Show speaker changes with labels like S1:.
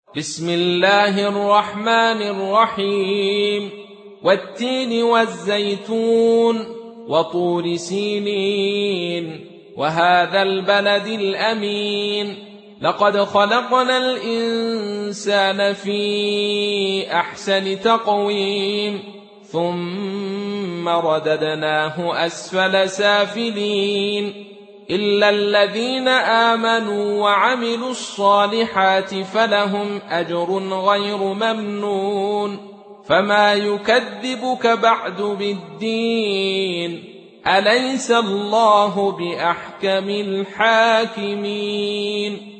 S1: بسم الله الرحمن الرحيم والتين والزيتون وطور سينين وهذا البلد الأمين لقد خلقنا الإنسان في أحسن تقويم ثم رددناه أسفل سافلين إلا الذين آمنوا وعملوا الصالحات فلهم أجر غير ممنون فما يكذبك بعد بالدين أليس الله بأحكم الحاكمين